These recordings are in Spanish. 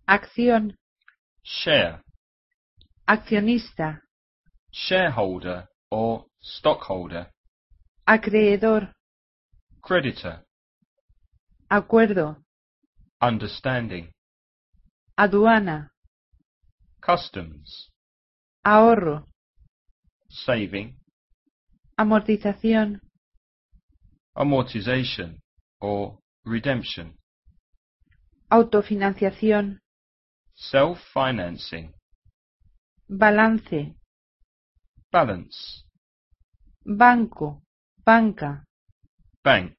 Acción. Share. Accionista. Shareholder or stockholder. Acreedor. Creditor. Acuerdo. Understanding. Aduana. Customs. Ahorro. Saving. Amortización. Amortization or redemption. Autofinanciación. Self-financing. Balance. Balance. Banco. Banca. Bank.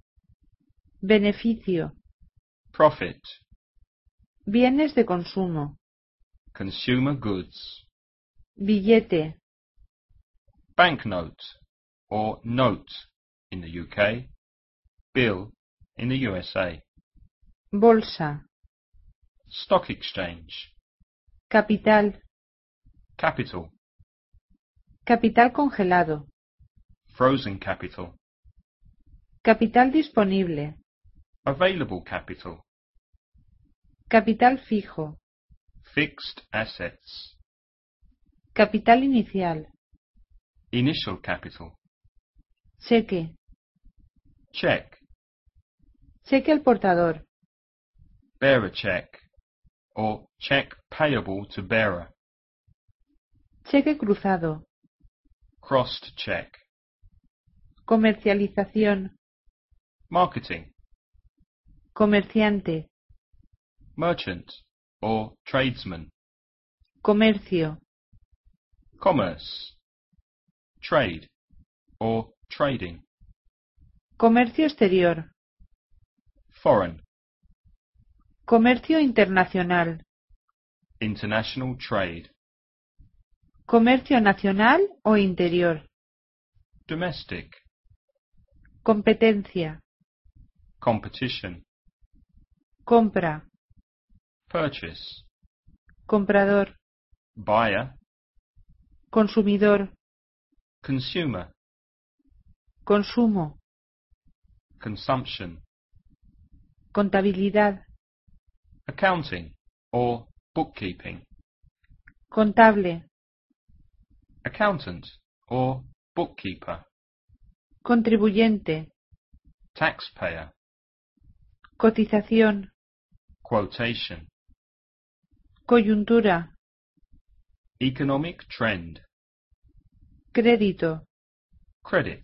Beneficio. Profit. Bienes de consumo. Consumer goods. Billete. Banknote or note in the UK. Bill in the USA. Bolsa. Stock exchange. Capital. Capital. Capital congelado. Frozen capital. Capital disponible. Available capital. Capital fijo. Fixed assets. Capital inicial. Initial capital. Cheque. Check. Cheque al portador. Bearer check or check payable to bearer. Cheque cruzado. Crossed check. Comercialización. Marketing. Comerciante. Merchant or tradesman. Comercio. Commerce. Trade or trading. Comercio exterior. Foreign. Comercio internacional. International trade. Comercio nacional o interior. Domestic. Competencia. Competition. Compra. Purchase. Comprador. Buyer. Consumidor. Consumer. Consumo. Consumption. Contabilidad. Accounting or bookkeeping. Contable. Accountant or bookkeeper. Contribuyente. Taxpayer. Cotización. Quotation. Coyuntura. Economic trend. Crédito. Credit.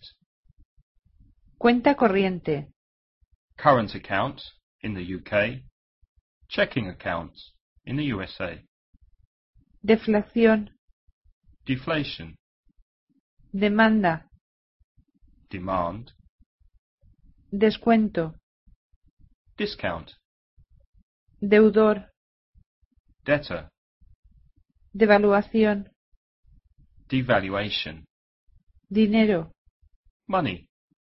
Cuenta corriente. Current account in the UK. Checking account in the USA. Deflación. Deflation. Demanda. Demand. Descuento. Discount. Deudor. Debtor. Devaluación. Devaluation. Dinero. Money.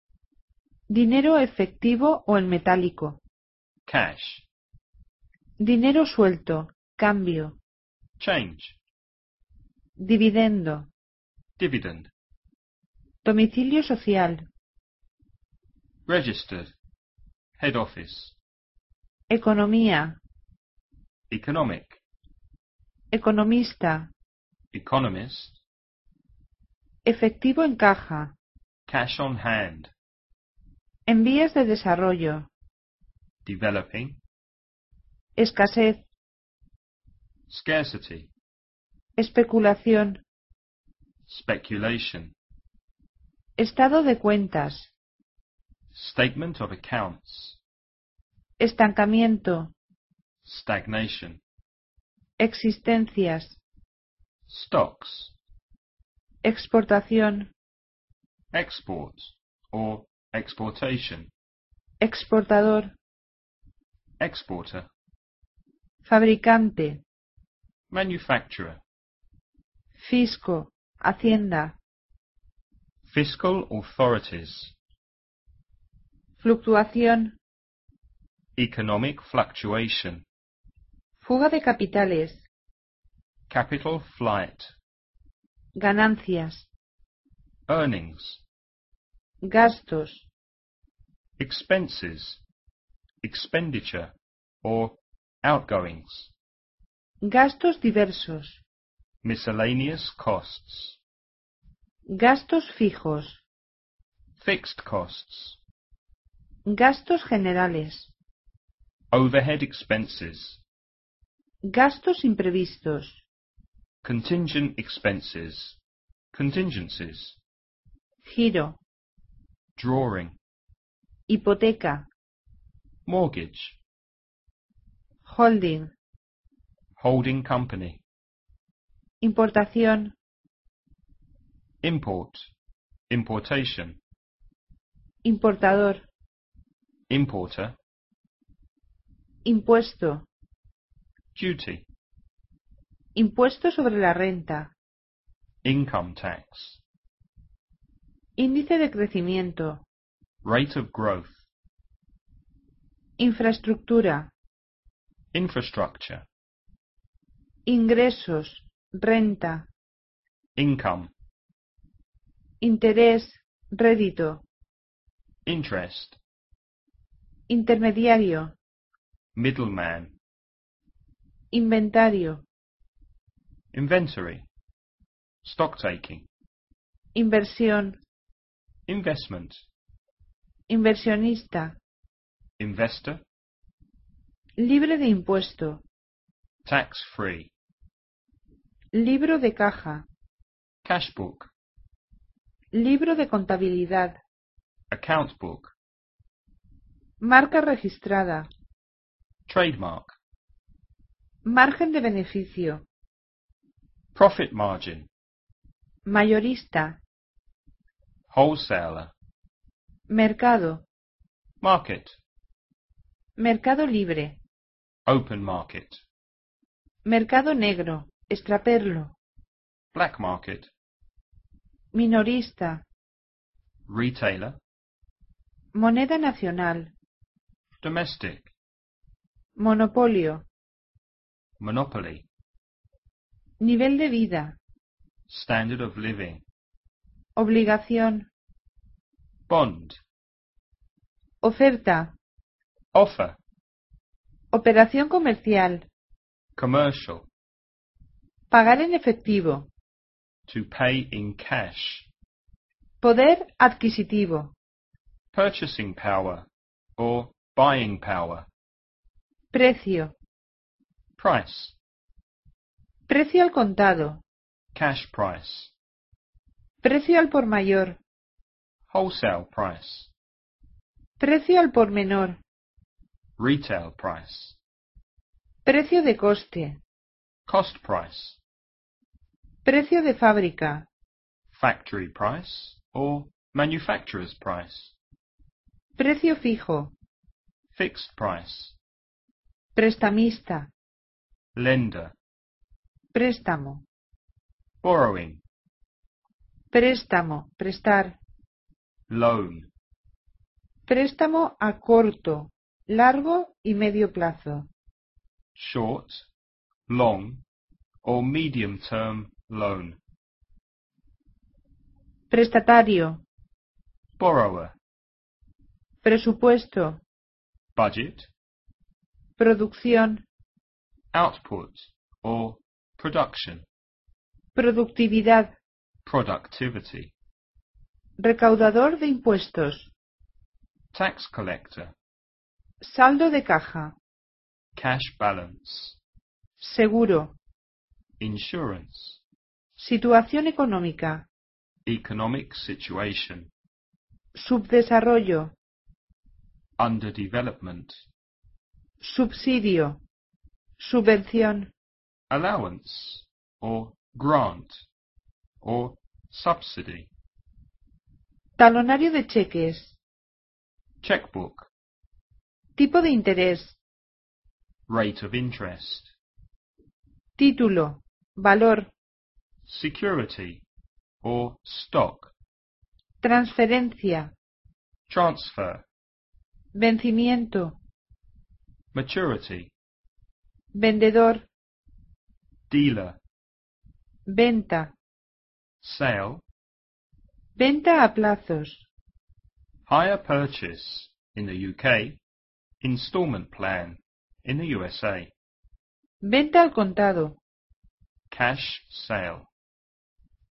Dinero efectivo o en metálico. Cash. Dinero suelto. Cambio. Change. Dividendo. Dividend. Domicilio social. Registered. Head office. Economía. Economic. Economista. Economist. Efectivo en caja. Cash on hand. En vías de desarrollo. Developing. Escasez. Scarcity. Especulación. Speculation. Estado de cuentas. Statement of accounts. Estancamiento. Stagnation. Existencias. Stocks. Exportación. Export or exportation. Exportador. Exporter. Fabricante. Manufacturer. Fisco. Hacienda. Fiscal authorities. Fluctuación. Economic fluctuation. Fuga de capitales. Capital flight. Ganancias. Earnings. Gastos. Expenses. Expenditure or outgoings. Gastos diversos. Miscellaneous costs. Gastos fijos. Fixed costs. Gastos generales. Overhead expenses. Gastos imprevistos. Contingent expenses. Contingencies. Giro. Drawing. Hipoteca. Mortgage. Holding. Holding company. Importación. Import. Importation. Importador. Importer. Impuesto. Duty. Impuesto sobre la renta. Income tax. Índice de crecimiento. Rate of growth. Infraestructura. Infrastructure. Ingresos. Renta. Income. Interés. Rédito. Interest. Intermediario. Middleman. Inventario. Inventory. Stocktaking. Inversión. Investment. Inversionista. Investor. Libre de impuesto. Tax-free. Libro de caja. Cash book. Libro de contabilidad. Account book. Marca registrada. Trademark. Margen de beneficio. Profit margin. Mayorista. Wholesaler. Mercado. Market. Mercado libre. Open market. Mercado negro. Extraperlo. Black market. Minorista. Retailer. Moneda nacional. Domestic. Monopolio. Monopoly. Nivel de vida. Standard of living. Obligación. Bond. Oferta. Offer. Operación comercial. Commercial. Pagar en efectivo. To pay in cash. Poder adquisitivo. Purchasing power or buying power. Precio. Price. Precio al contado. Cash price. Precio al por mayor. Wholesale price. Precio al por menor. Retail price. Precio de coste. Cost price. Precio de fábrica. Factory price or manufacturer's price. Precio fijo. Fixed price. Prestamista. Lender. Préstamo. Borrowing. Préstamo. Prestar. Loan. Préstamo a corto, largo y medio plazo. Short, long, or medium-term loan. Prestatario. Borrower. Presupuesto. Budget. Producción. Output or production. Productividad. Productivity. Recaudador de impuestos. Tax collector. Saldo de caja. Cash balance. Seguro. Insurance. Situación económica. Economic situation. Subdesarrollo. Underdevelopment. Subsidio. Subvención. Allowance or grant or subsidy. Talonario de cheques. Checkbook. Tipo de interés. Rate of interest. Título. Valor. Security or stock. Transferencia. Transfer. Vencimiento. Maturity. Vendedor. Dealer. Venta. Sale. Venta a plazos. Hire purchase in the UK. Installment plan in the USA. Venta al contado. Cash sale.